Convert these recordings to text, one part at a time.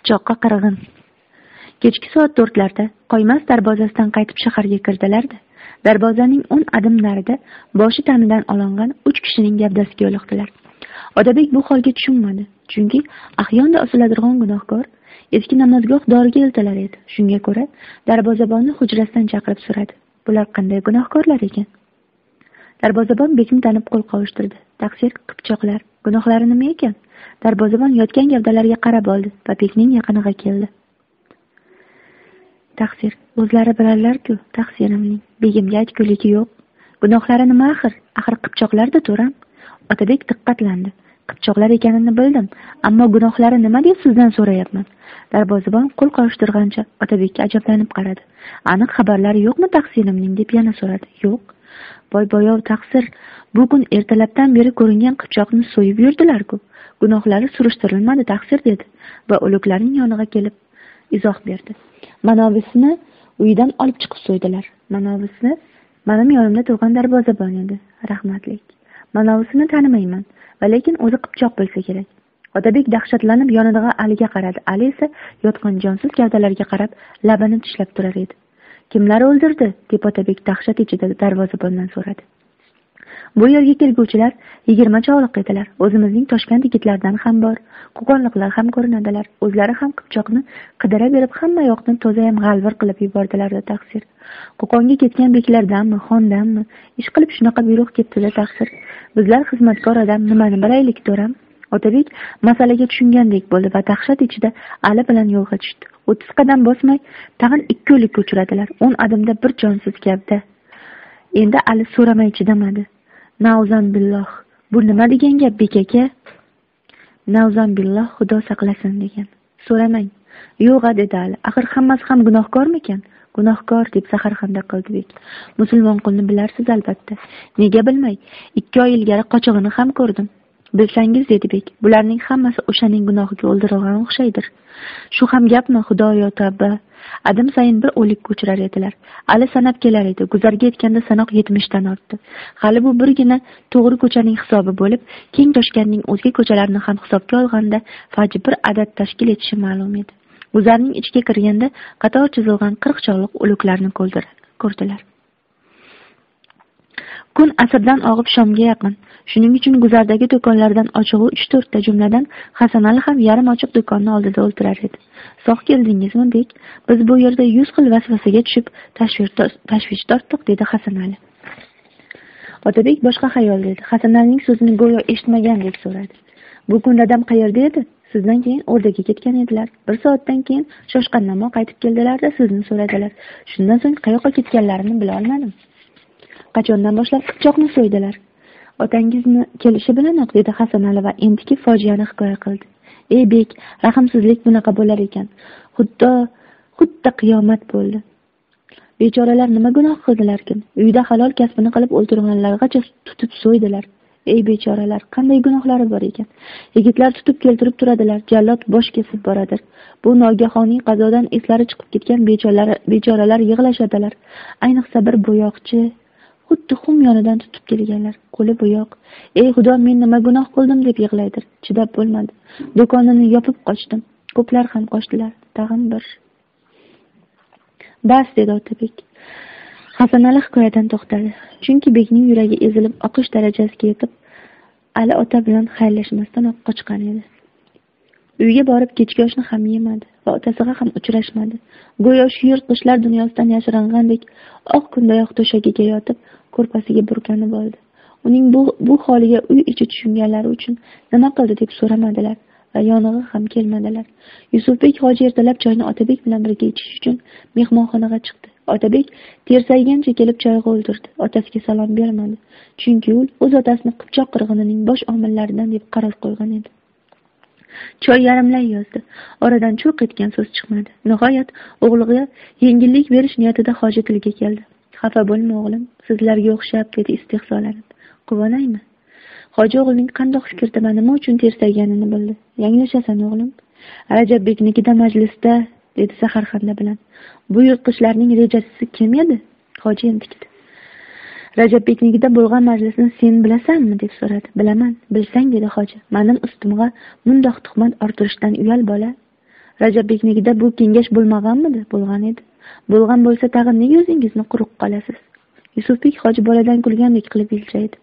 Qipchoqqa qirg'in. Kechki soat 4larda Qoymas darvozasidan qaytib shaharga kirdilar-da, darvozaning 10 adim narida boshi tanidan olingan 3 kishining gavdasiga yo'liqdilar. Otabek bu holga tushunmadi, chunki ahyonda osiladigan gunohkor eski namozgoh doriga iltilar edi. Shunga ko'ra darvozabonni hujrasidan chaqirib so'radi. Bular qanday gunohkorlar ekan? Darvozabon bekni tanib qo'l qovushtirdi. Taqsir qipchoqlar, gunohlari nima ekan? Darvozabon yotgan gavdalarga qarab oldi va bekning yaqiniga keldi. Taqsir, o'zlari bilarlar-ku, taqsirimning. Begimga aytguligi yo'q. Gunohlari nima axir? Axir qipchoqlar-da, to'ram. Otabek diqqatlandi. Qipchoqlar ekanini bildim, ammo gunohlari nima deb sizdan so'rayapman. Darvozabon qo'l qovushtirgancha Otabekka ajablanib qaradi. Aniq xabarlari yo'qmi taqsirimning deb yana so'radi. Yo'q. Boy-boyov taqsir, bu kun ertalabdan beri ko'ringan qipchoqni so'yib yurdilar-ku. Gunohlari surishtirilmadi taqsir dedi va o'liklarning yoniga kelib izoh berdi. Manovisini uyidan olib chiqib so'ydilar. Manovisini mening yonimda turgan darvozabon edi, rahmatlik. Manovisini tanimayman, va lekin o'zi qipchoq bo'lsa kerak. Otabek dahshatlanib yoniga Aliga qaradi. Ali esa yotgan jonsiz gavdalarga qarab labini tishlab turar edi. Kimlar o'ldirdi? deb Otabek dahshat ichida darvozabondan so'radi. Bu yerga kelguvchilar 20 chog'liq edilar. O'zimizning Toshkent yigitlaridan ham bor, qo'qonliklar ham ko'rinadilar. O'zlari ham qipchoqni qidira berib hamma yoqni tozayam g'alvir qilib yubordilar-da taqsir. Qo'qonga ketgan beklardanmi, xondanmi, ish qilib shunaqa buyruq ketdi-da taqsir. Bizlar xizmatkor odam nimani bilaylik, to'ram. Otabek masalaga tushungandek bo'ldi va dahshat ichida Ali bilan yo'lga tushdi. 30 qadam bosmay tag'in 2 o'likka uchradilar. 10 adimda bir jonsiz gavda. Endi Ali so'ramay chidamadi. Navzan billoh. Bu nima degan gap bek aka? Navzan billoh, Xudo saqlasin degan. So'ramang. Yo'q dedi Ali. Axir hammasi ham gunohkormikan? Gunohkor deb zaharxanda qildi bek. Musulmon qulni bilarsiz albatta. Nega bilmay? 2 oy ilgari qochig'ini ham ko'rdim. Bilsangiz dedi bek, bularning hammasi o'shaning gunohiga o'ldirilgan o'xshaydir. Shu ham gapmi, Xudoyo tavba. Adim sayin bir o'likka uchrar edilar. Ali sanab kelar edi. Guzarga yetganda sanoq 70 dan ortdi. Hali bu birgina to'g'ri ko'chaning hisobi bo'lib, keng Toshkentning o'zga ko'chalarini ham hisobga olganda fajr bir adad tashkil etishi ma'lum edi. Guzarning ichiga kirganda qator chizilgan 40 chog'liq o'liklarni ko'rdilar. Kun asrdan og'ib shomga yaqin. Shuning uchun guzardagi do'konlardan ochig'i 3-4 ta, jumladan Hasanali ham yarim ochiq do'konni oldida o'ltirar edi. Sog' keldingizmi bek? Biz bu yerda 100 xil vasvasaga tushib tashvish tortdik dedi Hasanali. Otabek boshqa xayol dedi. Hasanalining so'zini go'yo eshitmagandek so'radi. Bu kun dadam qayerda edi? Sizdan keyin o'rdaga ketgan edilar. 1 soatdan keyin shoshqanlamo qaytib keldilar-da sizni so'radilar. Shundan so'ng qayoqqa ketganlarini bila olmadim. Qachondan boshlab qipchoqni so'ydilar? Otangizni kelishi bilanoq dedi Hasanali va endiki fojiani hikoya qildi. Ey bek, rahmsizlik bunaqa bo'lar ekan. Xuddi qiyomat bo'ldi. Bechoralar nima gunoh qildilarkin? Uyda halol kasbini qilib o'ltirganlargacha tutib so'ydilar. Ey bechoralar, qanday gunohlari bor ekan? Yigitlar tutib keltirib turadilar, jallod bosh kesib boradir. Bu nogahoniy qazodan eslari chiqib ketgan bechoralar yig'lashadilar. Ayniqsa bir bo'yoqchi xuddi xum yonidan tutib kelganlar. Qo'li bo'yoq. Ey Xudo, men nima gunoh qildim deb yig'laydir. Chidab bo'lmadi. Do'konini yopib qochdim. Ko'plar ham qochdilar. Tag'in bir. Bas dedi Otabek. Hasanali hikoyadan to'xtadi. Chunki bekning yuragi ezilib oqish darajasiga yetib, Ali ota bilan xayrlashmasdan qochgan edi. Uyga borib kechki oshni ham yemadi va otasiga ham uchrashmadi. Go'yo shu yirtqichlar dunyosidan yashirangandek oq kundayoq to'shagiga yotib, ko'rpasiga burkanib oldi. Uning bu holiga uy ichi tushunganlari uchun nima qildi deb so'ramadilar va yonig'i ham kelmadilar. Yusufbek hoji ertalab choyni Otabek bilan birga ichish uchun mehmonxonaga chiqdi. Otabek tersaygancha kelib choyga o'ldirdi. Otasiga salom bermadi, chunki u o'z otasini qipchoq qirg'inining bosh omillaridan deb qaror qo'ygan edi. Choy yarimlay yozdi. Oradan cho'q etgan so'z chiqmadi. Nihoyat o'g'liga yengillik berish niyatida hoji tilga keldi. Xafa bo'lma o'g'lim, sizlarga o'xshab dedi istehzolanib. Quvonaymi? Hoji o'g'lining qandoq fikrda va nima uchun tersayganini bildi. Yanglashasan o'g'lim. Rajabeknikida majlisda dedi zaharxanda bilan. Bu yirtqichlarning rejachisi kim edi? Hoji entikdi. Rajabeknikida bo'lgan majlisni sen bilasanmi deb so'radi. Bilaman, bilsang dedi hoji. Mening ustimga mundoq tuhmat orttirishdan uyal bola. Rajabbeknikida bu kengash bo'lmaganmidi? Bo'lgan edi. Bo'lgan bo'lsa tag'in nega o'zingizni quruq qolasiz? Yusufbek hoji boladan kulgandek qilib iljaydi.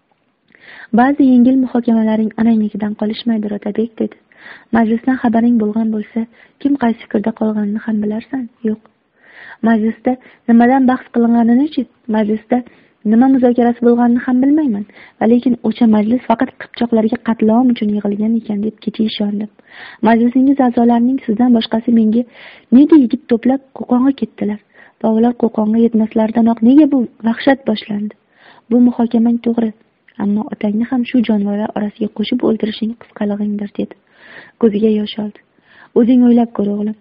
Ba'zi yengil muhokamalaring anangnikidan qolishmaydi, Rotabek dedi. Majlisdan xabaring bo'lgan bo'lsa, kim qaysi fikrda qolganini ham bilarsan? Yo'q. Majlisda nimadan bahs qilinganini-chi, majlisda nima muzokarasi bo'lganini ham bilmayman. Va lekin o'sha majlis faqat qipchoqlarga qatlom uchun yig'ilgan ekan deb kecha ishondim. Majlisingiz a'zolarining sizdan boshqasi menga nega yigit to'plab Qo'qonga ketdilar? Va ular Qo'qonga yetmaslardanoq nega bu vahshat boshlandi? Bu muhokamang to'g'ri, ammo otangni ham shu jonivorlar orasiga qo'shib o'ldirishing qisqalig'ingdir dedi. Ko'ziga yosh oldi. O'zing o'ylab ko'r o'g'lim.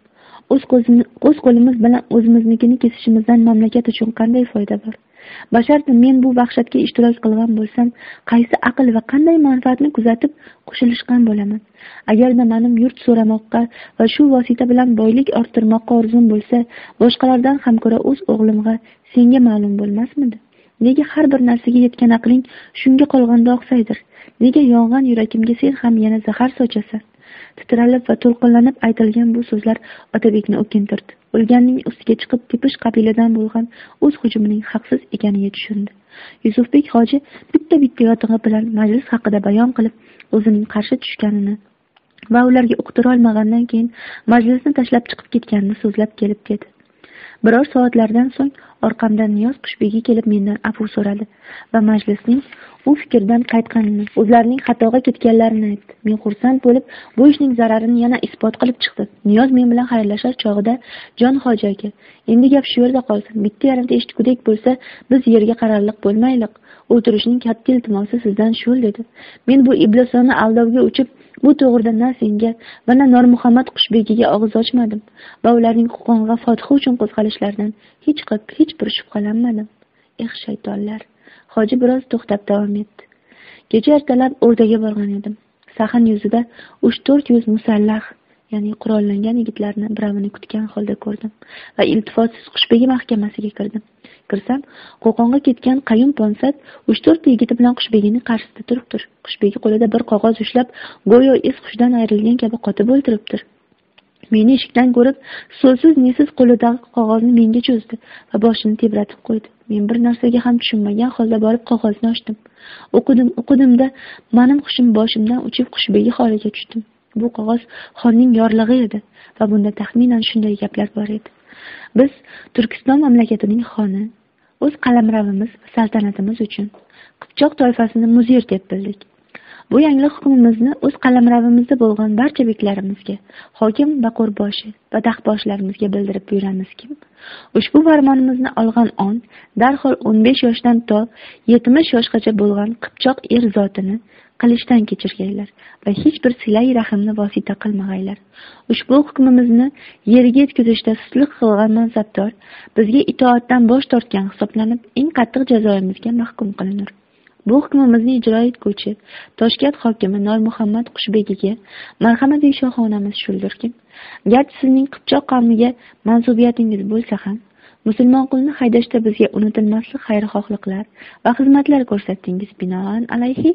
O'z qo'limiz bilan o'zimiznikini kesishimizdan mamlakat uchun qanday foyda bor? Basharti men bu vahshatga ishtirok qilgan bo'lsam, qaysi aql va qanday manfaatni kuzatib qo'shilishgan bo'laman? Agarda mening yurt so'ramoqqa va shu vosita bilan boylik orttirmoqqa orzum bo'lsa, boshqalardan ham ko'ra o'z o'g'limga senga ma'lum bo'lmasmidi? Nega har bir narsaga yetgan aqling shunga qolganda oqsaydir? Nega yongan yurakimga sen ham yana zahar sochasan? Titralib va to'lqinlanib aytilgan bu so'zlar Otabekni o'kintirdi. O'lganning ustiga chiqib tepish qabiladan bo'lgan o'z hujumining haqsiz ekaniga tushundi. Yusufbek hoji bitta yotig'i bilan majlis haqida bayon qilib, o'zining qarshi tushganini va ularga uqtira olmagandan keyin majlisni tashlab chiqib ketganini so'zlab kelib dedi. Biror soatlardan so'ng orqamdan Niyoz Qushbegi kelib mendan afv so'radi va majlisning u fikrdan qaytganini, o'zlarining xatoga ketganlarini aytdi. Men xursand bo'lib, bu ishning zararini yana isbot qilib chiqdim. Niyoz men bilan xayrlashar chog'ida, "Jon hoji aka, endi gap shu yerda qolsin. Bitta yarimta eshitgudek bo'lsa, biz yerga qararliq bo'lmaylik. O'tirishning katta iltimosi sizdan shu" dedi. Men bu iblisona aldovga uchib, bu to'g'rida na senga va na Normuhammad Qushbegiga og'iz ochmadim va ularning Qo'qonga fotiha uchun qo'zg'alishlaridan hech bir shubhalanmadim. Shaytonlar. Hoji biroz to'xtab davom etdi. Kecha ertalab o'rtaga borgan edim. Sahn yuzida 3-400 musallah, ya'ni qurollangan yigitlarni birovini kutgan holda ko'rdim va iltifotsiz Qushbegi mahkamasiga kirdim. Kirsam, Qo'qonga ketgan Qayum Ponsat 3-4 yigiti bilan Qushbegining qarshisida turibdir. Qushbegi qo'lida bir qog'oz ushlab, go'yo es-hushdan ayrilgan kabi qotib o'ltiribdir. Meni eshikdan ko'rib, so'zsiz nesiz qo'lidagi qog'ozni menga cho'zdi va boshini tebratib qo'ydi. Men bir narsaga ham tushunmagan holda borib qog'ozni ochdim. O'qidimda mening hushim boshimdan uchib Qushbegi holiga tushdim. Bu qog'oz xonning yorlig'i edi va bunda taxminan shunday gaplar bor edi. Biz Turkiston mamlakatining xoni, o'z qalamravimiz va saltanatimiz uchun Qipchoq toifasini muzir deb bildik. Bu yangi hukmimizni o'z qalamravimizda bo'lgan barcha beklarimizga, hokim va qo'rboshi va dahboshlarimizga bildirib yuramizki, ushbu farmonimizni olgan on darhol 15 yoshdan to 70 yoshgacha bo'lgan Qipchoq er zotini qilishdan kechirgaylar va hech bir silai rahimni vosita qilmag'aylar. Ushbu hukmimizni yerga yetkazishda sustlik qilgan mansabdor bizga itoatdan bosh tortgan hisoblanib, eng qattiq jazoimizga mahkum qilinur. Bu hukmimizni ijro etguvchi Toshkent hokimi Normuhammad Qushbegiga marhamat shohonamiz shuldirki, garchi sizning Qipchoq qavmiga mansubiyatingiz bo'lsa ham, musulmon qulni haydashda bizga unutilmaslik xayrixohliklar va xizmatlar ko'rsatdingiz. Binoan alayhi,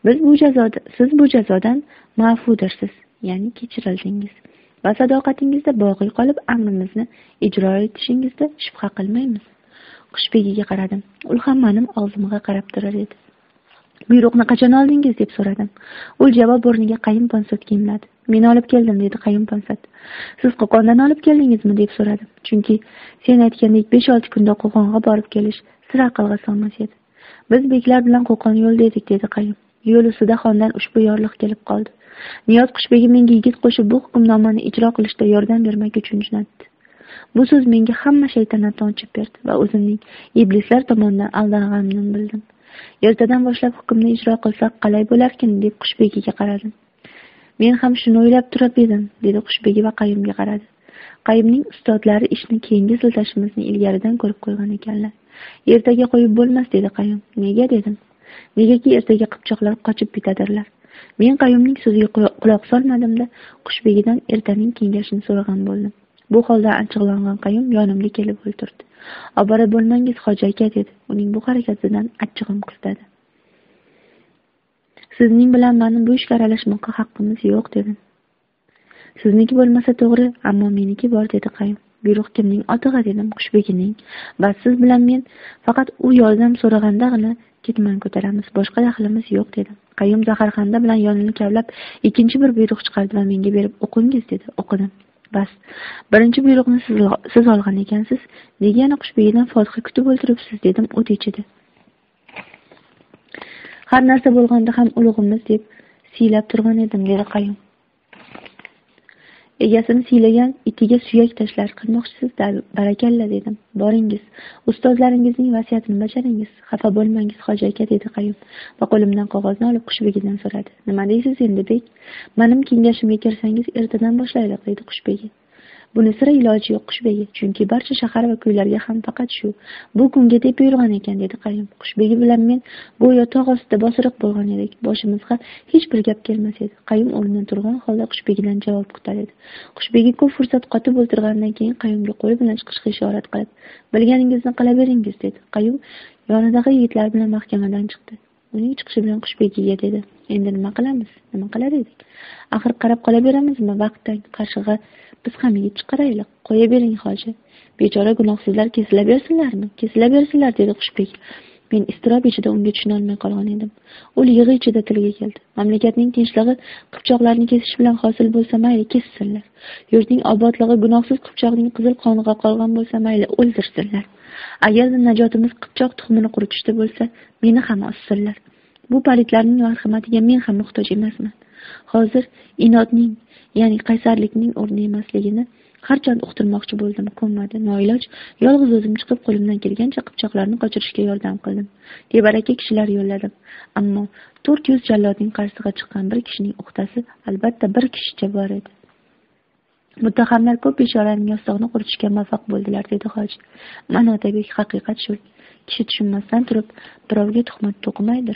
siz bu jazodan ma'fudirsiz, ya'ni kechirildingiz va sadoqatingizda boqiy qolib amrimizni ijro etishingizda shubha qilmaymiz. Qushbegiga qaradim. U ham mening og'zimga qarab turar edi. "Buyruqni qachon oldingiz?" deb so'radim. U javob o'rniga Qayum Ponsatga imladi. "Men olib keldim" dedi Qayum Ponsat. "Siz Qo'qondan olib keldingizmi?" deb so'radim. Chunki sen aytgandek 5-6 kunda Qo'qonga borib kelish sira aqlga sig'mas edi. "Biz beklar bilan Qo'qon yo'lda edik" dedi Qayum. Yo'l ustida xondan ushbu yorliq kelib qoldi. Niyoz Qushbegi menga yigit qo'shib bu hukmnomani ijro qilishda yordam bermak uchun jo'natdi. Bu so'z menga hamma shaytonatni ochib berdi va o'zimning iblislar tomonidan aldanganimni bildim. Ertadan boshlab hukmni ijro qilsak qalay bo'larkin deb Qushbegiga qaradim. "Men ham shuni o'ylab turib edim" dedi Qushbegi va Qayumga qaradi. Qayumning ustozlari ishni keyingi siltashimizni ilgaridan ko'rib qo'ygan ekanlar. "Ertaga qo'yib bo'lmas" dedi Qayum. "Nega?" dedim. "Negaki ertaga Qipchoqlar qochib bitadirlar." Men Qayumning so'ziga quloq solmadim-da, Qushbegidan ertaning kengashini so'ragan bo'ldim. Bu holda achchiqlangan Qayum yonimga kelib o'ltirdi. "Obora bo'lmangiz hoji aka" dedi. Uning bu harakatidan achchig'im qistadi. "Sizning bilan meni bu ishga aralashmoqqa haqqimiz yo'q" dedim. Sizniki bo'lmasa to'g'ri, ammo meniki bor, dedi Qayum. Buyruq kimning otig'a, dedim. Xushbegining. Bas, siz bilan men faqat u yordam so'ragandagina ketmon ko'taramiz, boshqa daxlimiz yo'q, dedim. Qayum zaharxanda bilan yonini kavlab ikkinchi bir buyruq chiqardi va menga berib, o'qingiz, dedi. O'qidim. Bas, birinchi buyruqni siz olgan ekansiz, nega yana Xushbegidan fotiha kutib o'ltiribsiz, dedim o't ichida. Har narsa bo'lganda ham ulug'imiz deb siylab turgan edim, dedi Qayum. Egasini siylagan itiga suyak tashlar qilmoqchisiz, barakalla, dedim. Boringiz, ustozlaringizning vasiyatini bajaringiz, xafa bo'lmangiz hoji aka, dedi Qayum va qo'limdan qog'ozni olib Xushbegidan so'radi. Nima deysiz endi, bek? Mening kengashimga kirsangiz ertadan boshlaylik, dedi Xushbegi. Buni sira iloji yo'q, Xushbegi, chunki barcha shahar va ko'ylarga ham faqat shu bu kunga deb buyurgan ekan, dedi Qayum. Xushbegi bilan men go'yo tog' ostida bosiriq bo'lgan edik. Boshimizga hech bir gap kelmas edi. Qayum o'rnidan turgan holda Xushbegidan javob kutar edi. Xushbegi ko'p fursat qotib o'tirgandan keyin Qayumga qo'li bilan chiqishga ishorat qilib, bilganingizni qilaveringiz, dedi. Qayum yonidagi yigitlar bilan mahkamadan chiqdi. Uning chiqishi bilan Xushbegiga dedi. Endi nima qilamiz? Nima qilar edik? Axir qarab qolaveramizmi? Vaqtdan qarshig'a biz ham yigit chiqaraylik. Qo'ya bering, hoji. Bechora gunohsizlar kesilaversinlarmi? Kesilaversinlar, dedi Xushbegi. Men iztirob ichida unga tushuna olmay qolgan edim. U yig'i ichida tilga keldi. Mamlakatning tinchligi qipchoqlarni kesish bilan hosil bo'lsa mayli, kessinlar. Yurtning obodligi gunohsiz qipchoqning qizil qoniga qolgan bo'lsa mayli, o'ldirsinlar. Agarda najotimiz qipchoq tuxumini quritishda bo'lsa, meni ham ossinlar. Bu palitlarning marhamatiga men ham muhtoj emasman. Hozir inodning, ya'ni qaysarlikning o'rni emasligini harchand uqtirmoqchi bo'ldim, ko'nmadi. Noiloj yolg'iz o'zim chiqib qo'limdan kelgancha qipchoqlarni qochirishga yordam qildim. Tebaraka kishilar yo'lladim. Ammo 400 jallodning qarshisiga chiqqan bir kishining uqtasi albatta bir kishicha bor edi. Muttahamlar ko'p beshoraning yostog'ini quritishga muvaffaq bo'ldilar, dedi hoji. Mana Otabek, haqiqat shu. Kishi tushunmasdan turib birovga tuhmat to'qimaydir.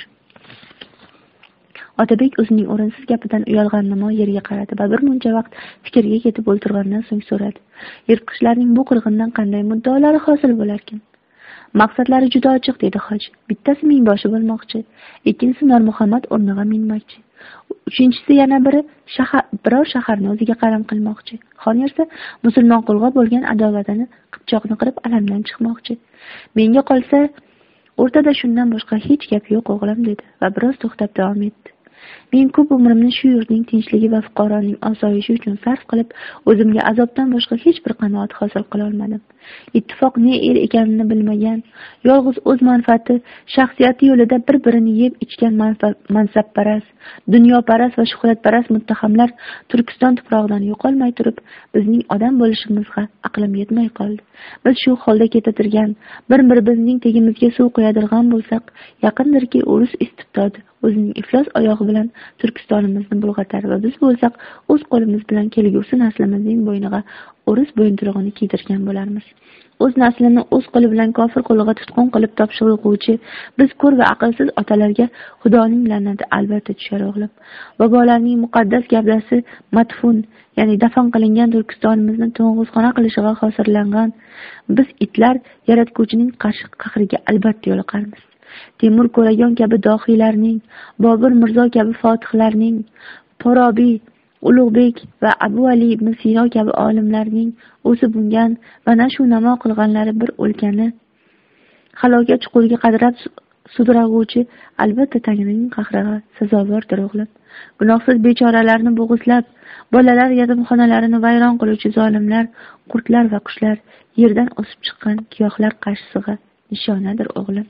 Otabek o'zining o'rinsiz gapidan uyalganini yerga qaradi va bir muncha vaqt fikrga ketib o'ltirgandan so'ng so'radi. Yirtqichlarning bu qirg'indan qanday muddaolari hosil bo'larkan? Maqsadlari juda ochiq, dedi hoji. Bittasi mingboshi bo'lmoqchi, ikkinchisi Normuhammad o'rniga minmoqchi. Uchinchisi yana biri biror shaharni o'ziga qaram qilmoqchi. Xon esa musulmon qulga bo'lgan adovatini qipchoqni qilib alamdan chiqmoqchi. Menga qolsa, o'rtada shundan boshqa hech gap yo'q, o'g'lim, dedi va biroz to'xtab davom etdi. Men ko'p umrimni shu yurtning tinchligi va fuqaroning osoyishi uchun sarf qilib, o'zimga azobdan boshqa hech bir qanoat hosil qila olmadim. Ittifoq ne el ekanini bilmagan, yolg'iz o'z manfaati, shaxsiyati yo'lida bir-birini yeb ichgan mansabparast, dunyoparast va shuhratparast muttahamlar Turkiston tuprog'idan yo'qolmay turib, bizning odam bo'lishimizga aqlim yetmay qoldi. Biz shu holda ketadirgan, bir-birimizning tegimizga suv qo'yadirgan bo'lsak, yaqindirki urus istibdodi o'zining iflos oyog'i bilan Turkistonimizni bulg'atar va biz bo'lsak o'z qo'limiz bilan kelgusi naslimizning bo'yniga o'ris bo'yinturug'ini kiydirgan bo'larmiz. O'z naslini o'z qo'li bilan kofir qo'liga tutqun qilib topshiruvchi biz ko'r va aqlsiz otalarga Xudoning la'nati albatta tushar, o'g'lim. Bobolarning muqaddas gavdasi madfun, ya'ni dafn qilingan Turkistonimizni to'ng'izxona qilishiga hozirlangan biz itlar yaratguvchining qahriga albatta yo'liqarmiz. Temur Ko'ragon kabi dohiylarning, Bobur Mirzo kabi fotihlarning, Forobiy, Ulug'bek va Abu Ali ibn Sino kabi olimlarning o'sib ungan va nashu namo qilganlari bir o'lkani halokat chuquriga qadrab sudrag'uvchi albatta Tangrining qahriga sazovordir, o'g'lim. Gunohsiz bechoralarni bo'g'izlab, bolalar yatimxonalarini vayron qiluvchi zolimlar, qurtlar va qushlar yerdan o'sib chiqqan giyohlar qarshisiga nishonadir, o'g'lim.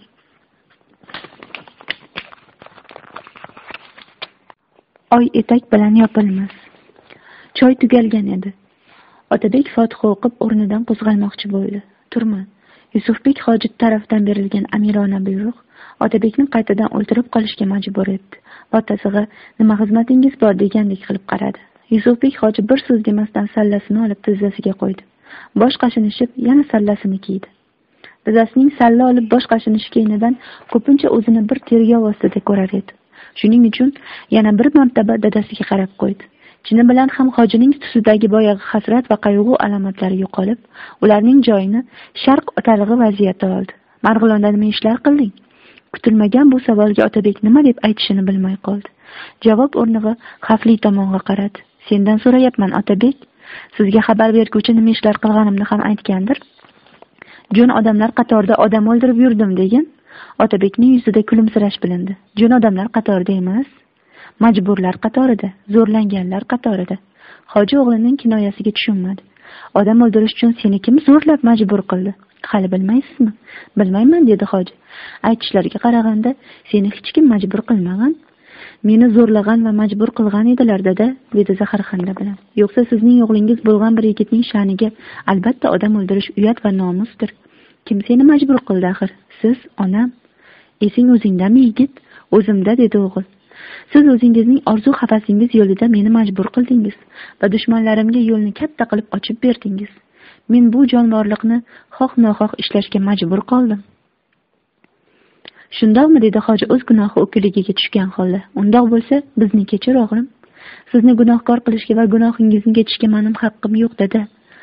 Oy etak bilan yopilmas. Choy tugalgan edi. Otabek fotiha o'qib o'rnidan qo'zg'almoqchi bo'ldi. Turma. Yusufbek hoji tarafdan berilgan amirona buyruq Otabekni qaytadan o'ltirib qolishga majbur etdi. Otasiga nima xizmatingiz bor degandek qilib qaradi. Yusufbek hoji bir so'z demasdan sallasini olib tizzasiga qo'ydi. Bosh qashinishib yana sallasini kiydi. Dadasining salla olib bosh qashinishi keynidan ko'pincha o'zini bir tergov ostida ko'rar edi. Shuning uchun yana bir martaba dadasiga qarab qo'ydi. Chini bilan ham hojining tusidagi boyagi hasrat va qayg'u alomatlari yo'qolib, ularning joyini sharq otalig'i vaziyati oldi. Marg'ilonda nima ishlar qilding? Kutilmagan bu savolga Otabek nima deb aytishini bilmay qoldi. Javob o'rniga xavfli tomonga qaradi. Sendan so'rayapman, Otabek. Sizga xabar berguvchi nima ishlar qilganimni ham aytgandir. Jo'n odamlar qatorida odam o'ldirib yurdim degan. Otabekning yuzida kulimsirash bilindi. Jo'n odamlar qatorida emas, majburlar qatorida, zo'rlanganlar qatorida. Hoji o'g'lining kinoyasiga tushunmadi. Odam o'ldirish uchun seni kim zo'rlab majbur qildi? Hali bilmaysizmi? Bilmayman, dedi hoji. Aytishlariga qaraganda, seni hech kim majbur qilmagan. Meni zo'rlagan va majbur qilgan edilar, dada, dedi zaharxanda bilan. Yo'qsa sizning o'g'lingiz bo'lgan bir yigitning sha'niga albatta odam o'ldirish uyat va nomusdir. Kim seni majbur qildi axir? Siz, onam. Esing o'zingdami, yigit? O'zimda, dedi o'g'il. Siz o'zingizning orzu-havasingiz yo'lida meni majbur qildingiz va dushmanlarimga yo'lni katta qilib ochib berdingiz. Men bu jonvorliqni xoh-noxoh ishlashga majbur qoldim. Shundoqmi, dedi hoji o'z gunohi o'kiligiga tushgan holda. Undoq bo'lsa, bizni kechir, o'g'lim. Sizni gunohkor qilishga va gunohingizni kechishga mening haqqim yo'q, dada.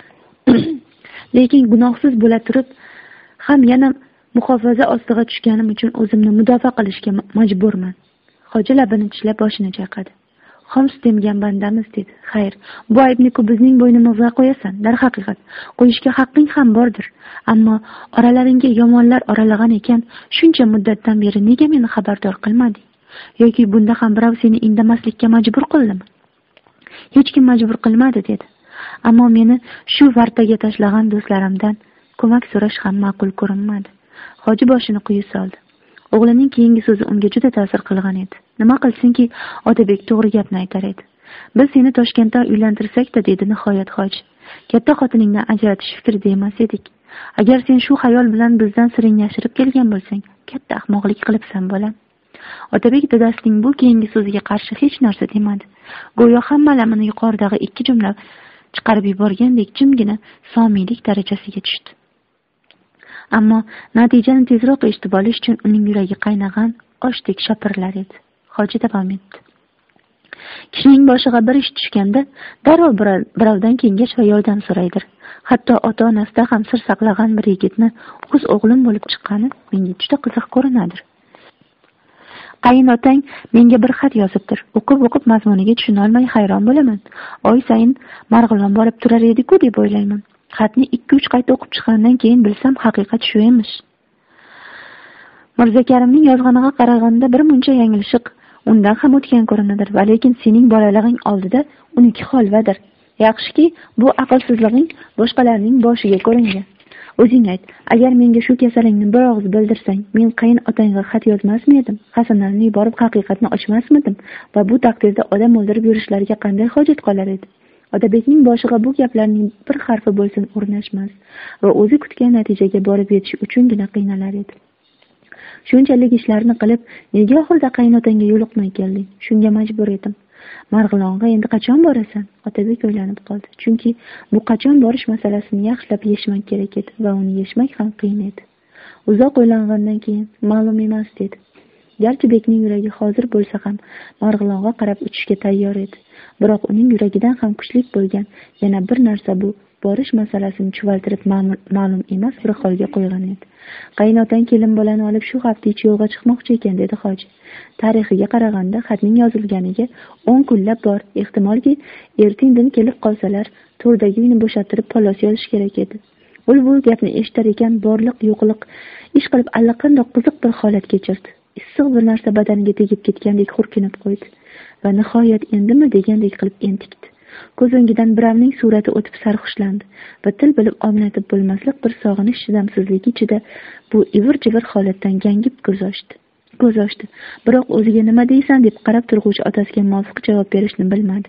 Lekin gunohsiz bo'la turib ham yana muhofaza ostiga tushganim uchun o'zimni mudofaa qilishga majburman. Hoji labini tishlab boshini chayqadi. Xoms demgan bandamiz, dedi. Xayr, bu aybni-ku bizning bo'ynimizga qo'yasan. Darhaqiqat, qo'yishga haqqing ham bordir. Ammo oralaringga yomonlar oralagan ekan, shuncha muddatdan beri nega meni xabardor qilmading? Yoki bunda ham birov seni indamaslikka majbur qildimi? Hech kim majbur qilmadi, dedi. Ammo meni shu vartaga tashlagan do'stlarimdan ko'mak so'rash ham ma'qul ko'rinmadi. Hoji boshini quyi soldi. O'g'lining keyingi so'zi unga juda ta'sir qilgan edi. Nima qilsinki, Otabek to'g'ri gapni aytar edi. Biz seni Toshkentdan uylantirsak-da, dedi nihoyat hoji. Katta xotiningdan ajratish fikrida emas edik. Agar sen shu xayol bilan bizdan siringni yashirib kelgan bo'lsang, katta ahmoqlik qilibsan, bolam. Otabek dadasining bu keyingi so'ziga qarshi hech narsa demadi. Go'yo hamma lamini yuqoridagi ikki jumla chiqarib yuborgandek jimgina somiylik darajasiga tushdi. Ammo natijani tezroq eshitib olish uchun uning yuragi qaynagan oshdek shapirlar edi. Hoji davom etdi. Kishining boshiga bir ish tushganda darrov birovdan kengash va yordam so'raydir. Hatto ota-onasida ham sir saqlagan bir yigitni o'z o'g'lim bo'lib chiqqani menga juda qiziq ko'rinadir. Qayinotang menga bir xat yozibdir. O'qib mazmuniga tushuna olmay hayron bo'laman. Oy sayin Marg'ilon borib turar edi-ku deb o'ylayman. Xatni 2-3 qayta o'qib chiqqandan keyin bilsam, haqiqat shu emish. Mirzo Karimning yozganiga qaraganda bir muncha yangilishiq undan ham o'tgan ko'rinadir, va lekin sening bolalig'ing oldida uniki holvadir. Yaxshiki, bu aqlsizliging boshqalarning boshiga ko'ringan. O'zing ayt, agar menga shu kasalingni bir og'iz bildirsang, men qayin otangga xat yozmasmidim? Hasanlarni yuborib haqiqatni ochmasmidim? Va bu taqdirda odam o'ldirib yurishlariga qanday hojat qolar edi? Otabekning boshiga bu gaplarning bir harfi bo'lsin o'rnashmas va o'zi kutgan natijaga borib yetish uchungina qiynalar edi. Shunchalik ishlarni qilib, nega oxirida qaynotangga yo'liqmay kelding? Shunga majbur edim. Marg'ilonga endi qachon borasan? Otabek o'ylanib qoldi. Chunki bu qachon borish masalasini yaxshilab yechmak kerak edi va uni yechmak ham qiyin edi. Uzoq o'ylangandan keyin ma'lum emas, dedi. Garchi bekning yuragi hozir bo'lsa ham Marg'ilonga qarab uchishga tayyor edi. Biroq uning yuragidan ham kuchli bo'lgan yana bir narsa bu borish masalasini chuvaltirib ma'lum emas bir holga qo'ygan edi. Qaynotang kelin bolani olib shu hafta ichi yo'lga chiqmoqchi ekan, dedi hoji. Tarixiga qaraganda xatning yozilganiga 10 kunlab bor. Ehtimolki erta-indin kelib qolsalar, to'rdagi uyni bo'shatirib polos yozish kerak edi. U bu gapni eshitar ekan, borliq yo'qliq ish qilib allaqanday qiziq bir holat kechirdi. Issiq bir narsa badaniga tegib ketgandek xurkinib qo'ydi va nihoyat endimi degandek qilib entikdi. Ko'z o'ngidan birovning surati o'tib sarxushlandi va til bilib omlatib bo'lmaslik bir sog'inish chidamsizligi ichida bu ivir-jivir holatdan gangib ko'z ochdi. Biroq o'ziga nima deysan deb qarab turg'uvchi otasiga muvofiq javob berishni bilmadi.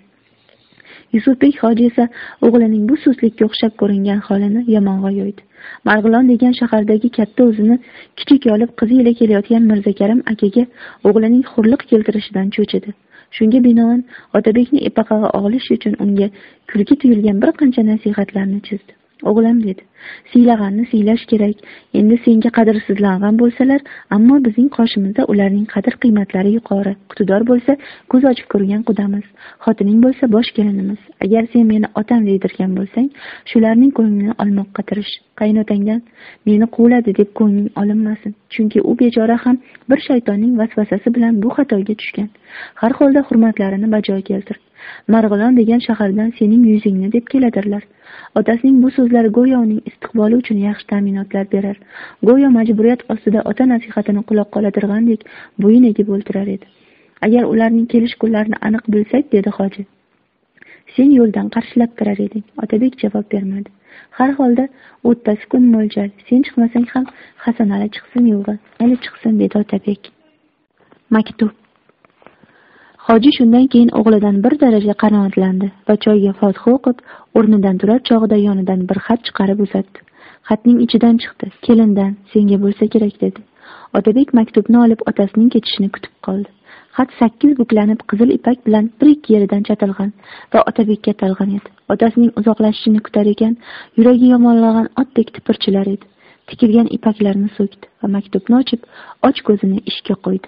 Yusufbek hoji esa o'g'lining bu suslikka o'xshab ko'ringan holini yomonga yo'ydi. Marg'ilon degan shahardagi katta o'zini kichik olib qizi ila kelayotgan Mirzo Karim akaga o'g'lining xurliq keltirishidan cho'chidi. Shunga binoan Otabekni epaqaga olish uchun unga kulgi tuyulgan bir qancha nasihatlarni chizdi. O'g'lim, dedi, siylaganni siylash kerak. Endi senga qadrsizlangan bo'lsalar, ammo bizning qoshimizda ularning qadr qiymatlari yuqori. Iqtidor bo'lsa, ko'z ochib ko'rgan qudamiz. Xotining bo'lsa, bosh kelinimiz. Agar sen meni otam deydirgan bo'lsang, shularning ko'nglini olmoqqa tirish. Qaynotangdan meni quvladi deb ko'ngling olinmasin. Chunki u bechora ham bir shaytonning vasvasasi bilan bu xatoga tushgan. Har holda hurmatlarini bajo keltir. Marg'ilon degan shahardan sening yuzingni deb keladilar. Otasining bu so'zlari go'yo uning istiqboli uchun yaxshi ta'minotlar berar, go'yo majburiyat ostida ota nasihatini quloqqa oladirgandek bo'yin egib o'ltirar edi. Agar ularning kelish kunlarini aniq bilsak, dedi hoji, sen yo'ldan qarshilab kirar eding. Otabek javob bermadi. Har holda 30 kun mo'ljal, sen chiqmasang ham Hasan Ali chiqsin, yo'g'i Ali chiqsin, dedi Otabek. Maktub. Hoji shundan keyin o'g'lidan bir daraja qanoatlandi va choyga fotiha o'qib, o'rnidan turar chog'ida yonidan bir xat chiqarib uzatdi. Xatning ichidan chiqdi. Kelindan, senga bo'lsa kerak, dedi. Otabek maktubni olib otasining ketishini kutib qoldi. Xat 8 buklanib qizil ipak bilan bir-ikki yeridan chatilgan va Otabekka atalgan edi. Otasining uzoqlashishini kutar ekan, yuragi yomonlagan otdek tipirchilar edi. Tikilgan ipaklarni so'kdi va maktubni ochib, och ko'zini ishga qo'ydi.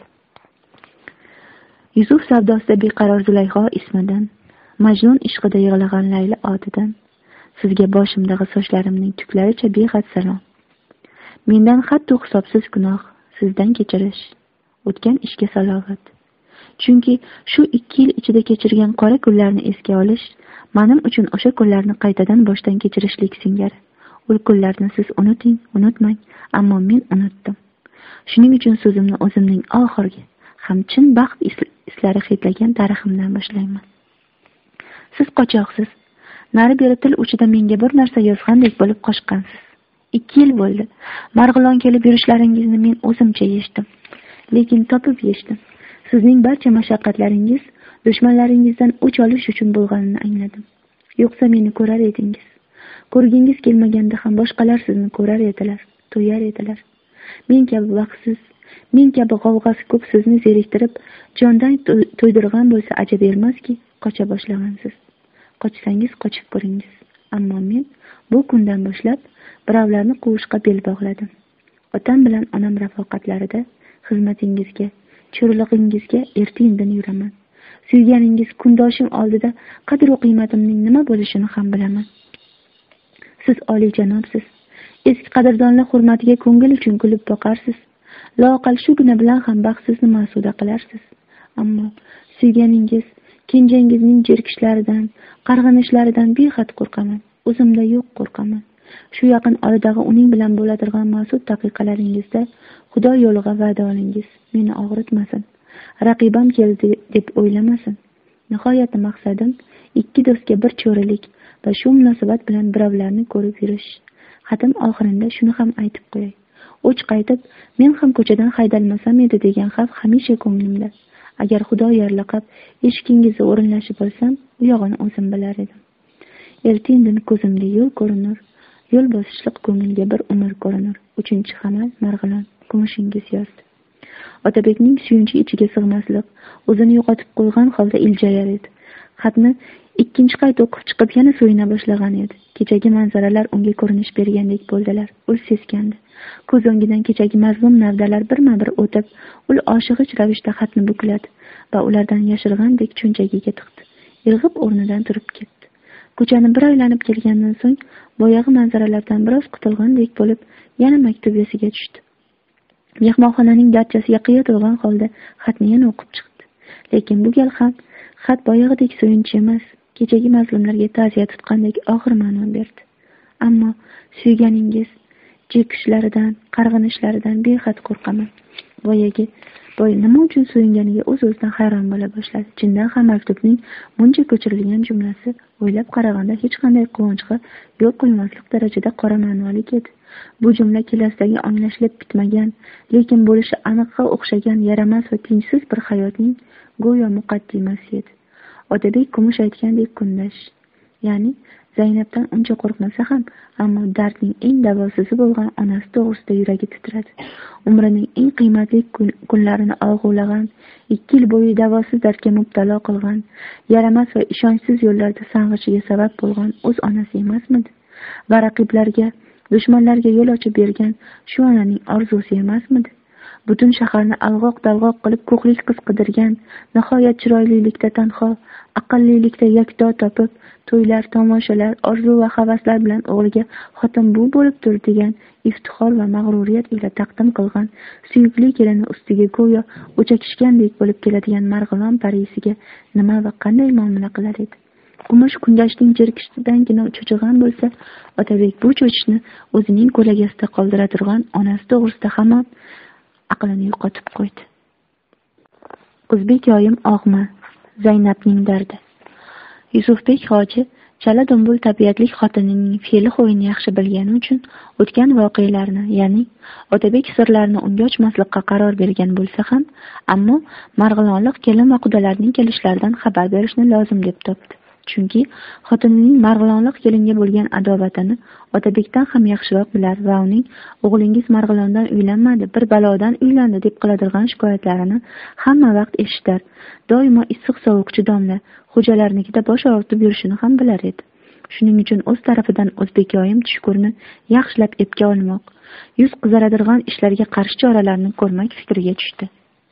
Yusuf savdosida beqaror Zulayho ismidan, Majnun ishqida yig'lagan Layli odidan, sizga boshimdagi sochlarimning tuklaricha behad salom. Mendan hatto hisobsiz gunoh, sizdan kechirish, o'tgan ishga salovat. Chunki shu 2 yil ichida kechirgan qora kunlarni esga olish mening uchun o'sha kunlarni qaytadan boshdan kechirishlik singari. U kunlarni siz unuting, unutmang, ammo men unutdim. Shuning uchun so'zimni o'zimning oxirgi ham chin baxt islari hidlagan tariximdan boshlayman. Siz qochoqsiz. Nari beri til uchida menga bir narsa yozgandek bo'lib qochqansiz. 2 yil bo'ldi. Marg'ilon kelib yurishlaringizni men o'zimcha yechdim. Lekin topib yechdim. Sizning barcha mashaqqatlaringiz dushmanlaringizdan o'ch olish uchun bo'lganini angladim. Yo'qsa meni ko'rar edingiz. Ko'rgingiz kelmaganda ham boshqalar sizni ko'rar edilar, to'yar edilar. Men kabi baxtsiz, men kabi g'avg'asi ko'p sizni zeriktirib, jondan to'ydirgan bo'lsa ajab ermaski, qocha boshlagansiz. Qochsangiz qochib ko'ringiz. Ammo men bu kundan boshlab birovlarni quvishga bel bog'ladim. Otam bilan onam rafoqatlarida xizmatingizga, cho'rlig'ingizga erta-indin yuraman. Suyganingiz kundoshim oldida qadr-u qiymatimning nima bo'lishini ham bilaman. Siz oliyjanobsiz. Eski qadrdonlar hurmatiga ko'ngil uchun kulib boqarsiz. Loaqal shugina bilan ham baxtsizni ma'suda qilarsiz. Ammo suyganingiz, kenjangizning jerkishlaridan, qarg'inishlaridan behad qo'rqaman. O'zimda yo'q qo'rqaman. Shu yaqin oradagi uning bilan bo'ladigan ma'sud daqiqalaringizda Xudo yo'liga va'da olingiz. Meni og'ritmasin. Raqibam keldi deb o'ylamasin. Nihoyatda maqsadim 2 do'stga bir cho'rilik va shu munosabat bilan birovlarni ko'rib yurish. Xatim oxirida shuni ham aytib qo'yay. O'ch qaytib, men ham ko'chadan haydalmasam edi degan xavf hamisha ko'nglimda. Agar Xudo yarlaqab eshigingizni o'rinlashib olsam, u yog'ini o'zim bilar edim. Erta-indin ko'zimga yo'l ko'rinur, yo'l bosishliq ko'ngilga bir umr ko'rinur. 3-hamal Marg'ilon, kumushingiz yozdi. Otabekning suyunchi ichiga sig'maslik, o'zini yo'qotib qo'ygan holda iljayar edi. Xatni 2 qayta o'qib chiqib yana so'yina boshlagan edi. Kechagi manzaralar unga ko'rinish bergandek bo'ldilar. U seskandi. Ko'z o'ngidan kechagi mazlum navdalar birma-bir o'tib, u oshig'ich ravishda xatni bukladi va ulardan yashirgandek cho'nchagiga tiqdi. Irg'ib o'rnidan turib ketdi. Ko'chani bir aylanib kelgandan so'ng boyag'i manzaralardan biroz qutulgandek bo'lib, yana maktubasiga tushdi. Mehmonxonaning darchasiga qiya turgan holda xatni yana o'qib chiqdi. Lekin bu gal ham xat boyag'idek suyunchi emas, kechagi mazlumlarga ta'ziya tutgandek og'ir ma'no berdi. Ammo suyganingiz jerkishlaridan, qarg'inishlaridan behad qo'rqaman. Boy nima uchun suyunganiga o'z-o'zidan hayron bo'la boshladi. Chindan ham maktubning buncha ko'chirilgan jumlasi o'ylab qaraganda hech qanday quvonchga yo'l qo'ymaslik darajada qora ma'nolik edi. Bu jumla kelasidagi anglashilib bitmagan, lekin bo'lishi aniqqa o'xshagan yaramas va tinchsiz bir hayotning go'yo muqaddimasi edi. Otabek kumush aytgandek kundosh, ya'ni Zaynabdan uncha qo'rqmasa ham, ammo dardning eng davosizi bo'lgan onasi to'g'risida yuragi titradi. Umrining eng qiymatli kunlarini og'ulagan, 2 yil bo'yi davosiz dardga mubtalo qilgan, yaramas va ishonchsiz yo'llarda sang'ishiga sabab bo'lgan o'z onasi emasmidi? Va raqiblarga, dushmanlarga yo'l ochib bergan shu onaning orzusi emasmidi? butun shaharni alg'oq-dalg'oq qilib ko'hlik qiz qidirgan, nihoyat chiroylilikda tanho, aqllilikda yakto topib, to'ylar, tomoshalar, orzu va havaslar bilan o'g'liga xotin bu bo'lib tur degan iftixor va mag'ruriyat ila taqdim qilgan suyukli kelini ustiga go'yo o'chakishgandek bo'lib keladigan Marg'ilon parisiga nima va qanday muomala qilar edi? Kumush kungashning jerkishidangina cho'chig'an bo'lsa, Otabek bu cho'chishni o'zining ko'lagasida qoldira turgan onasi to'g'risida hamon aqlini yo'qotib qo'ydi. O'zbekoyim og'ma, Zaynabning dardi. Yusufbek hoji chala dumbul tabiatlik xotinining fe'li xo'yini yaxshi bilgani uchun o'tgan voqealarni, ya'ni Otabek sirlarini unga ochmaslikqa qaror bergan bo'lsa ham, ammo marg'ilonlik kelin va qudalarning kelishlaridan xabar berishni lozim deb topdi. Chunki xotinining marg'ilonlik kelinga bo'lgan adovatini Otabekdan ham yaxshiroq bilar va uning o'g'lingiz Marg'ilondan uylanmadi, bir balodan uylandi deb qiladigan shikoyatlarini hamma vaqt eshitar. Doimo issiq sovuqchi domla xo'jalarnikida bosh og'ritib yurishini ham bilar edi. Shuning uchun o'z tarafidan O'zbekoyim tushkurni yaxshilab epga olmoq, yuz qizaradirgan ishlarga qarshi choralarni ko'rmak fikriga tushdi.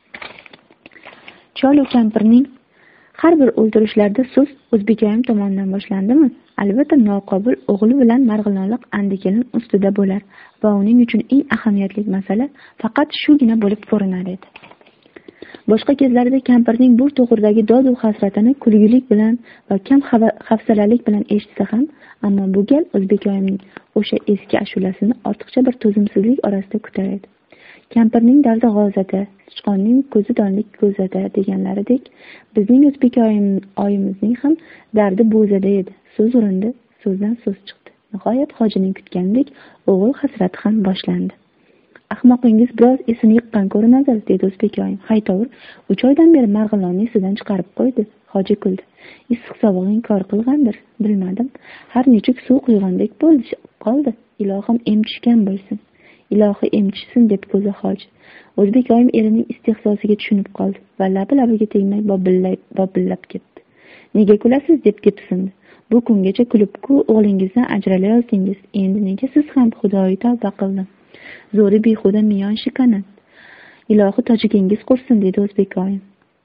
Chol u kampirning har bir o'ldirishlarda so'z O'zbekoyim tomonidan boshlandimi? Albatta noqobil o'g'li bilan marg'ilonlik andikelin ustida bo'lar va uning uchun eng ahamiyatli masala faqat shugina bo'lib ko'rinar edi. Boshqa kezlarda kampirning bu to'g'ridagi dod u hasratini kulgilik bilan va kam hafsalalik bilan eshitsa ham, ammo bu gal O'zbekoyimning o'sha eski ashulasini ortiqcha bir to'zimsizlik orasida kutar edi. Kampirning dardi g'ozada, sichqonning ko'zi donlik ko'zada deganlaridek, bizning O'zbekoyim oyimizning ham dardi bo'zada edi. So'z urindi, so'zdan so'z chiqdi. Nihoyat hojining kutganidek o'g'il hasrati ham boshlandi. Ahmoqingiz biroz esini yiqqan ko'rinadi, dedi O'zbekoyim. Haytovur 3 oydan beri Marg'ilonni esidan chiqarib qo'ydi. Hoji kuldi. Issiq sovug'ing kor qilgandir, bilmadim. Har nechuk suv quygandek bo'ldi, qoldi. Ilohim emchishgan bo'lsin. Ilohi emchishsin, deb ko'zi hoji. O'zbekoyim erining istehzosiga tushunib qoldi va labiga tegmay bobillab ketdi. Nega kulasiz, deb tepsindi. Bu kungacha kulib-ku o'g'lingizdan ajralayoldingiz. Endi nega siz ham Xudoyi tavba qildim. Zo'ri behuda miyon shikanat. Ilohi tojikingiz qursin, dedi O'zbekoyim.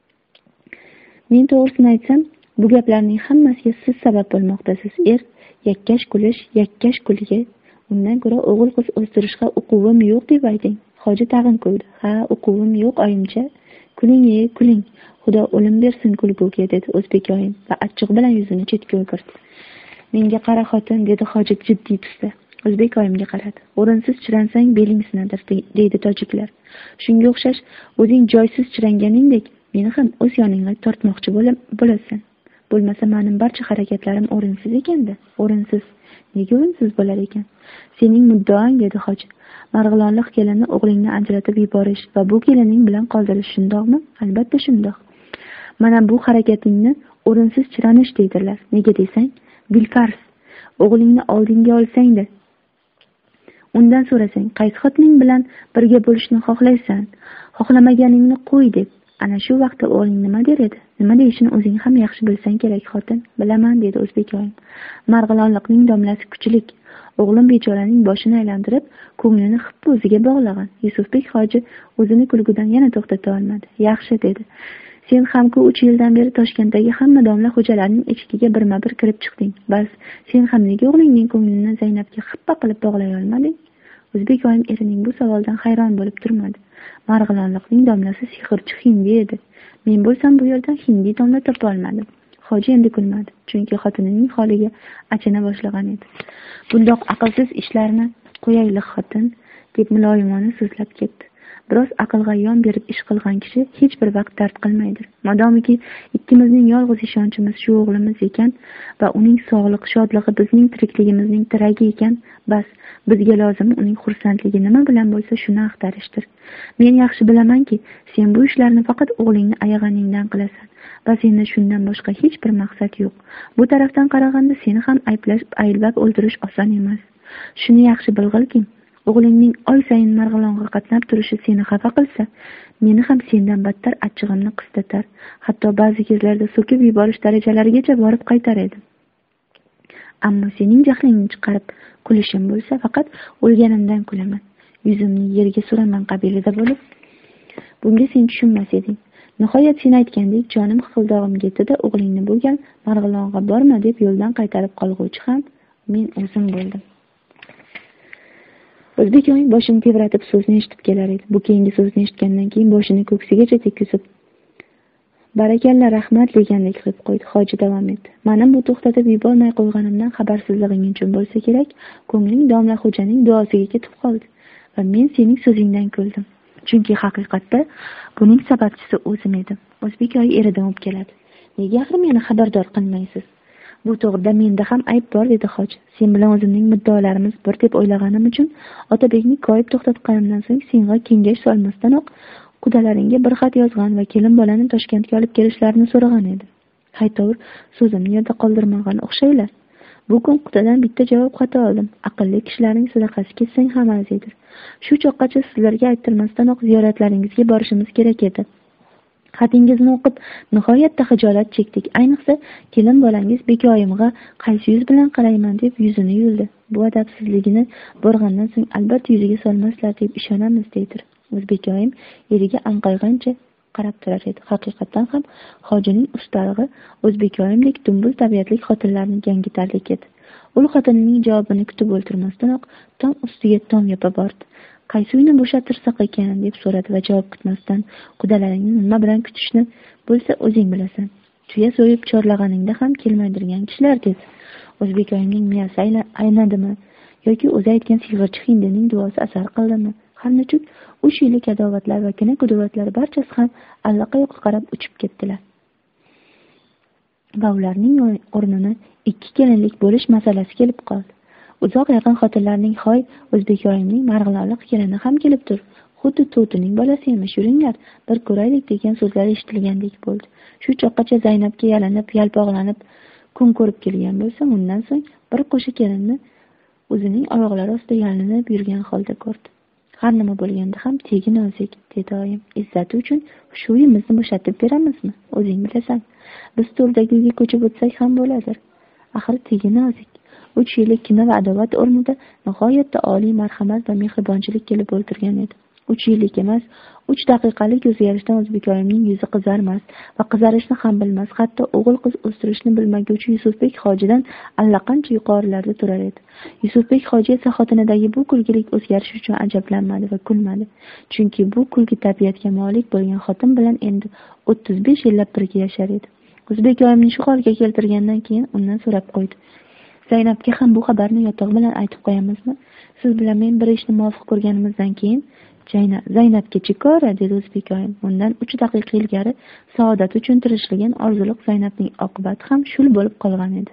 Men to'g'risini aytsam, bu gaplarning hammasiga siz sabab bo'lmoqdasiz. Yakkash kuliga undan ko'ra o'g'il qiz o'stirishga uquvim yo'q deb ayting. Hoji tag'in kuldi. Ha, uquvim yo'q oyimcha. Kuling. Xudo o'lim bersin kulguga, dedi O'zbekoyim va achchiq bilan yuzini chetga o'girdi. Menga qara xotin, dedi hoji jiddiy tusda. O'zbekoyimga qaradi. O'rinsiz chiransang beling sinadir, deydi tojiklar. Shunga o'xshash o'zing joysiz chiranganingdek meni ham o'z yoningga tortmoqchi bo'lasan. Bo'lmasa mening barcha harakatlarim o'rinsiz ekanda. O'rinsiz. Nega o'rinsiz bo'lar ekan? Sening muddaoing, dedi hoji. Marg'ilonlik kelinni o'g'lingni ajratib yuborish va bu kelining bilan qoldirish shundoqmi? Albatta shundoq. Mana bu harakatingni o'rinsiz chiranish deydilar. Nega desang, bilfarz. O'g'lingni oldinga olsang-da, undan so'rasang, qaysi xotining bilan birga bo'lishni xohlaysan? Xohlamaganingni qo'y, deb. Ana shu vaqtda o'g'ling nima der edi? Nima deyishini o'zing ham yaxshi bilsang kerak, xotin. Bilaman, dedi O'zbekoyim. Marg'ilonlikning domlasi kuchlik. O'g'lim bechoraning boshini aylantirib, ko'nglini xippi o'ziga bog'lagan. Yusufbek hoji o'zini kulgudan yana to'xtata olmadi. Yaxshi, dedi. Sen ham-ku 3 yildan beri Toshkentdagi hamma domla xo'jalarning eshigiga birma-bir kirib chiqding. Bas, sen ham nega o'g'lingning ko'nglini Zaynabga xippa qilib bog'lay olmading? O'zbekoyim erining bu savoldan hayron bo'lib turmadi. Marg'ilonlikning domlasi sehrchi hindi edi. Men bo'lsam bu yerdan hindi domla topa olmadim. Hoji endi kulmadi, chunki xotinining holiga achina boshlagan edi. Bundoq aqlsiz ishlarni qo'yaylik, xotin, deb muloyimona so'zlab ketdi. Biroz aqlga yon berib ish qilgan kishi hech bir vaqt dard qilmaydir. Modomiki ikkimizning yolg'iz ishonchimiz shu o'g'limiz ekan va uning sog'lik, shodligi bizning tirikligimizning tiragi ekan, bas, bizga lozim uning xursandligi nima bilan bo'lsa shuni axtarishdir. Men yaxshi bilamanki, sen bu ishlarni faqat o'g'lingni ayag'aningdan qilasan va senda shundan boshqa hech bir maqsad yo'q. Bu tarafdan qaraganda seni ham ayblab o'ldirish oson emas. Shuni yaxshi bilg'ilki, o'g'lingning oy sayin Marg'ilonga qatnab turishi seni xafa qilsa, meni ham sendan battar achchig'imni qistatar. Hatto ba'zi kezlarda so'kib yuborish darajalarigacha borib qaytar edim. Ammo sening jahlingni chiqarib kulishim bo'lsa, faqat o'lganimdan kulaman. Yuzimni yerga suraman qabilida bo'lib, bunga sen tushunmas eding. Nihoyat sen aytgandek jonim hiqildog'imga yetdi-da, o'g'lingni bu gal Marg'ilonga borma deb yo'ldan qaytarib qolguvchi ham men o'zim bo'ldim. O'zbeko'ng boshini tebratib so'zni eshitib kelar edi. Bu keyingi so'zni eshitgandan keyin boshini ko'ksigacha tekizib barakalla rahmat degandek qilib qo'ydi. Hoji davom etdi. Mana bu to'xtatib yubormay qo'yganimdan xabarsizliging uchun bo'lsa kerak, ko'ngling domla xo'janing duosiga ketib qoldi va men sening so'zingdan kuldim. Chunki haqiqatda buning sababchisi o'zim edim. O'zbekoy eridan o'pkaladi. Nega axir meni xabardor qilmaysiz? Bu to'g'rida menda ham ayb bor, dedi hoji. Sen bilan o'zimning muddaolarimiz bir deb o'ylaganim uchun Otabekni koyib to'xtatganimdan so'ng senga kengash solmasdanoq qudalaringga bir xat yozgan va kelin bolani Toshkentga olib kelishlarini so'ragan edi. Haytovur so'zimni yerda qoldirmagan o'xshaylar. Bu kun qudadan bitta javob xati oldim. Aqlli kishilarning sadaqasi ketsang ham arzidir. Shu choqqacha sizlarga aytilmasdanoq ziyoratlaringizga borishimiz kerak edi. Xatingizni o'qib nihoyatda xijolat chekdik. Ayniqsa kelin bolangiz Bekoyimga qaysi yuz bilan qarayman deb yuzini yuldi. Bu adabsizligini borgandan so'ng albatta yuziga solmaslar deb ishonamiz, deydi. O'zbekoyim eriga anqaygancha qarab turar edi. Haqiqatan ham hojining ustalig'i O'zbekoyimdek dumbul tabiatli xotinlarni yangitarlik edi. U xotinining javobini kutib o'ltirmasdanoq tom ustiga tom yopa bordi. Qaysi uyni bo'shatirsak ekan deb so'radi va javob kutmasdan qudalaringni nima bilan kutishni bo'lsa o'zing bilasan. Tuya so'yib chorlaganingda ham kelmaydirgan kishilar, dedi. O'zbekoyimning miyasi aynadimi yoki o'zi aytgan sig'irchi hindining duosi asar qildimi? Har nechuk 3 yillik adovatlar va kina-kudovatlar barchasi ham allaqayoqqa qarab uchib ketdilar. Va ularning o'rnini 2 kelinlik bo'lish masalasi kelib qoldi. Uzoq yaqin xotinlarning hoy O'zbekoyimning Marg'ilonlik kelini ham kelib tur. Xuddi to'tining bolasi emish, yuringlar, bir ko'raylik degan so'zlar eshitilgandek bo'ldi. Shu choqqacha Zaynabga yalinib, yalpoqlanib kun ko'rib kelgan bo'lsa, undan so'ng bir qo'sha kelinni o'zining oyoqlari ostida yalinib yurgan holda ko'rdi. Har nima bo'lganda ham tegi nozik, dedi oyim. Izzati uchun shu uyimizni bo'shatib beramizmi? O'zing bilasan. Biz to'rdagi uyga ko'chib o'tsak ham bo'ladir. Axir tegi nozik. 3 yillik kina va adovat o'rnida nihoyatda oliy marhamat va mehribonchilik kelib o'ltirgan edi. 3 yillik emas, 3 daqiqalik o'zgarishdan O'zbekoyimning yuzi qizarmas va qizarishni ham bilmas. Hatto o'g'il qiz o'stirishni bilmaguvchi Yusufbek hojidan allaqancha yuqorilarda turar edi. Yusufbek hoji esa xotinidagi bu kulgilik o'zgarish uchun ajablanmadi va kulmadi. Chunki bu kulgi tabiatga molik bo'lgan xotin bilan endi 35 yillab birga yashar edi. O'zbekoyimni shu holga keltirgandan keyin undan so'rab qo'ydi. Zaynabga ham bu xabarni yotoq bilan aytib qo'yamizmi? Siz bilan men bir ishni muvofiq ko'rganimizdan keyin Zaynabga chikora, dedi O'zbekoyim. Bundan 3 daqiqa ilgari saodat uchun tirishilgan orzuliq Zaynabning oqibati ham shul bo'lib qolgan edi.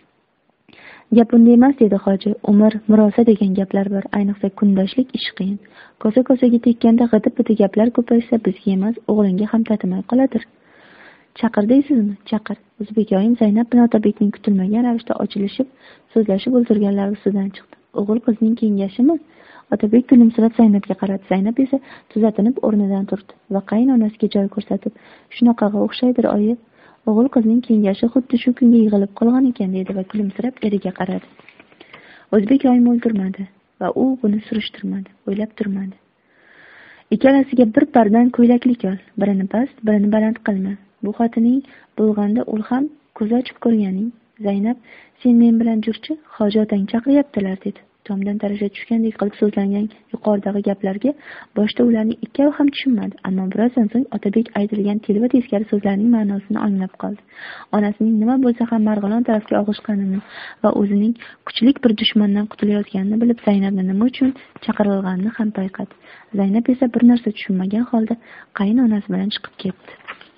Gap unda emas, dedi hoji. Umr, murosa degan gaplar bor. Ayniqsa kundoshlik ish qiyin. Kosa-kosaga tekkanda g'idi-pidi gaplar ko'paysa bizga emas, o'g'linga ham tatimay qoladir. Chaqir deysizmi? Chaqir. O'zbekoyim Zaynab bilan Otabekning kutilmagan ravishda ochilishib, so'zlashib o'ltirganlari ustidan chiqdi. O'g'il qizning kengashimi? Otabek kulimsirab Zaynabga qaradi. Zaynab esa tuzatinib o'rnidan turdi va qaynonasiga joy ko'rsatib, "Shunaqaga o'xshaydir, oyi. O'g'il qizning kengashi xuddi shu kunga yig'ilib qolgan ekan", dedi va kulimsirab eriga qaradi. O'zbekoyim o'ltirmadi va u buni surishtirmadi, o'ylab turmadi. Ikkalasiga bir pardan ko'ylaklik ol, birini past, birini baland qilma. Bu xotining bo'lganda ul ham ko'z ochib ko'rganing. Zaynab, sen men bilan jurchi, hoji otang chaqiryaptilar, dedi. Tomdan tarasha tushgandek qilib so'zlangan yuqoridagi gaplarga boshda ularning ikkovi ham tushunmadi, ammo birozdan so'ng Otabek aytilgan telba teskari so'zlarning ma'nosini anglab qoldi. Onasining nima bo'lsa ham Marg'ilon tarafga og'ishganini va o'zining kuchlik bir dushmandan qutulayotganini bilib, Zaynabni nima uchun chaqirilganini ham payqadi. Zaynab esa bir narsa tushunmagan holda qaynonasi bilan chiqib ketdi.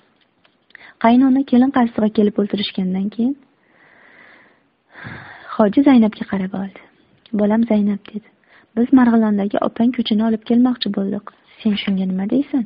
Qaynona kelin qarshisiga kelib o'ltirishgandan keyin hoji Zaynabga qarab oldi. "Bolam Zaynab", dedi. "Biz Marg'ilondagi opang ko'chini olib kelmoqchi bo'ldik. Sen shunga nima deysan?"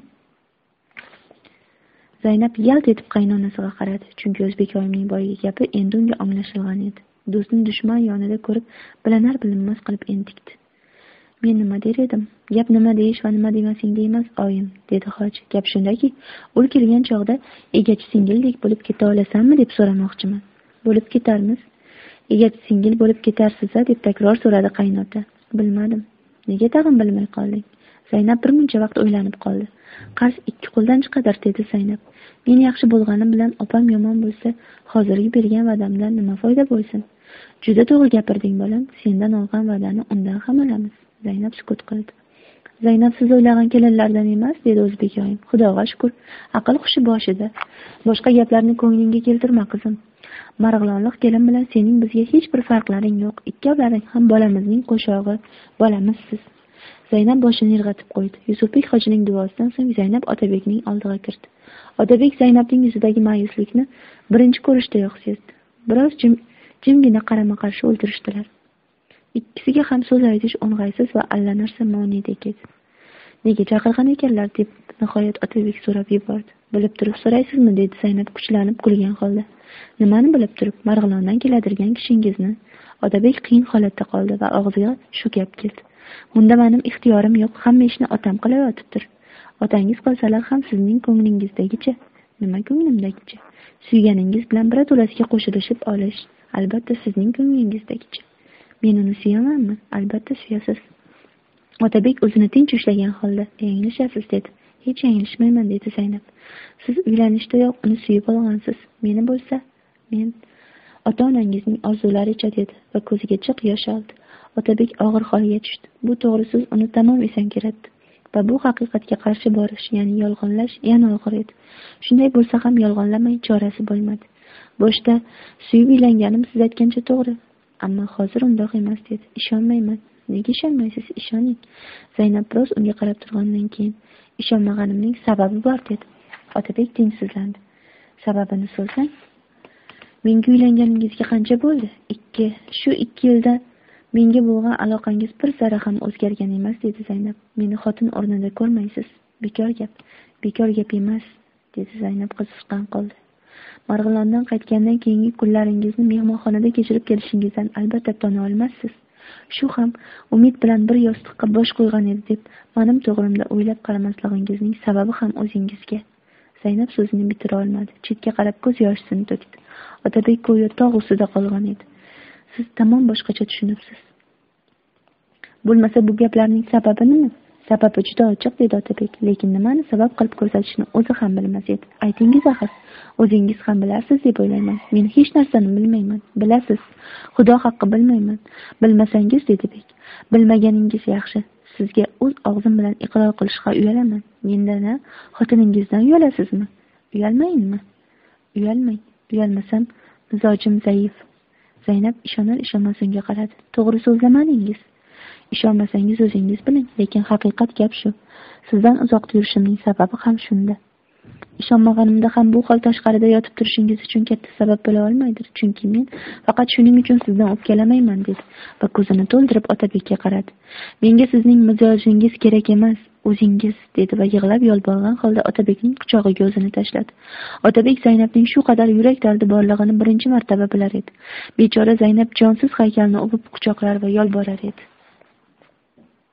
Zaynab yalt etib qaynonasiga qaradi, chunki O'zbekoyimning boyagi gapi endi unga anglashilgan edi. Do'stni dushman yonida ko'rib, bilinar-bilinmas qilib entikdi. "Men nima der edim? Gap nima deyish va nima demasingda emas, oyim", dedi hoji. "Gap shundaki, ul kelgan chog'da egachi singildek bo'lib keta olasanmi deb so'ramoqchiman." "Bo'lib ketarmiz. Egachi singil bo'lib ketarsiz-a?" deb takror so'radi qaynota. "Bilmadim." "Nega tag'in bilmay qolding?" Zaynab bir muncha vaqt o'ylanib qoldi. Qarz 2 qo'ldan chiqadir, dedi Zaynab. Men yaxshi bo'lganim bilan opam yomon bo'lsa, hozirgi bergan va'damdan nima foyda bo'lsin? Juda to'g'ri gapirding, bolam. Sendan olgan va'dani undan ham olamiz. Zaynab sukut qildi. Zaynab, siz o'ylagan kelinlardan emas, dedi O'zbekoyim. Xudoga shukr, aql hushi boshida. Boshqa gaplarni ko'nglingga keltirma, qizim. Marg'ilonlik kelin bilan sening bizga hech bir farqlaring yo'q. Ikkovlaring ham bolamizning qo'shog'i, bolamizsiz. Zaynab boshini irg'atib qo'ydi. Yusufbek hojining duosidan so'ng Zaynab Otabekning oldiga kirdi. Otabek Zaynabning yuzidagi ma'yuslikni birinchi ko'rishdayoq sezdi. Biroz jimgina qarama-qarshi o'ltirishdilar. Ikkisiga ham so'z aytish o'ng'aysiz va allanarsa monedek edi. Nega chaqirgan ekanlar, deb nihoyat Otabek so'rab yubordi. Bilib turib so'raysizmi, dedi Zaynab kuchlanib kulgan holda. Nimani bilib turib? Marg'ilondan keladirgan kishingizni. Otabek qiyin holatda qoldi va og'ziga shu gap keldi. Bunda mening ixtiyorim yo'q, hamma ishni otam qilayotibdir. Otangiz qolsalar ham sizning ko'nglingizdagicha. Nima ko'nglimdagicha? Suyganingiz bilan birato'lasiga qo'shilishib olish, albatta sizning ko'nglingizdagicha. Men uni suyamanmi? Albatta suyasiz. Otabek o'zini tinch ushlagan holda, yanglishasiz, dedi. Hech yanglishmayman, dedi Zaynab. Siz uylanishdayoq uni suyib olgansiz. Meni bo'lsa, men ota-onangizning orzularicha, dedi va ko'ziga jiq yosh oldi. Otabek og'ir holga tushdi. Bu to'g'ri so'z uni tamom esankiratdi. Va bu haqiqatga qarshi borish, ya'ni yolg'onlash yana og'ir edi. Shunday bo'lsa ham yolg'onlamay chorasi bo'lmadi. Boshda suyib uylanganim siz aytgancha to'g'ri. Ammo hozir undoq emas, dedi. Ishonmayman. Nega ishonmaysiz? Ishoning. Zaynab biroz unga qarab turgandan keyin, ishonmaganimning sababi bor, dedi. Otabek tengsizlandi. Sababini so'zlang. Menga uylanganingizga qancha bo'ldi? 2. Shu 2 yilda menga bo'lgan aloqangiz bir zara ham o'zgargan emas, dedi Zaynab. Meni xotin o'rnida ko'rmaysiz. Bekor gap. Bekor gap emas, dedi Zaynab qiziqqan qoldi. Marg'ilondan qaytgandan keyingi kunlaringizni mehmonxonada kechirib kelishingizdan albatta tona olmassiz. Shu ham umid bilan bir yostiqqa bosh qo'ygan edi, deb mening to'g'rimda o'ylab qaramasligingizning sababi ham o'zingizga. Zaynab so'zini bitira olmadi. Chetga qarab ko'z yoshini to'kdi. Otabek go'yo tog' ustida qolgan edi. Siz tamom boshqacha tushunibsiz. Bo'lmasa bu gaplarning sababi nima? Sababi juda ochiq, dedi Otabek. Lekin nimani sabab qilib ko'rsatishni o'zi ham bilmas edi. Aytingiz axir. O'zingiz ham bilarsiz deb o'ylayman. Men hech narsani bilmayman. Bilasiz. Xudo haqqi bilmayman. Bilmasangiz, dedi Bek. Bilmaganingiz yaxshi. Sizga o'z og'zim bilan iqror qilishga uyalaman. Mendan, xotiningizdan uyalasizmi? Uyalmayinmi? Uyalmang. Uyalmasam mizojim zaif. Zaynab ishonar-ishonmas unga qaradi. To'g'ri so'zlamaningiz. Ishonmasangiz o'zingiz biling, lekin haqiqat gap shu. Sizdan uzoqda yurishimning sababi ham shunda. Ishonmaganimda ham bu hol tashqarida yotib turishingiz uchun katta sabab bo'la olmaydi. Chunki men faqat shuning uchun sizdan o'pkalamayman, dedi va ko'zini to'ldirib Otabekka qaradi. Menga sizning mizojingiz kerak emas, o'zingiz, dedi va yig'lab yolborgan holda Otabekning quchog'iga o'zini tashladi. Otabek Zaynabning shu qadar yurak dardi borligini birinchi martaba bilar edi. Bechora Zaynab jonsiz haykalni o'pib quchoqlar va yolborar edi.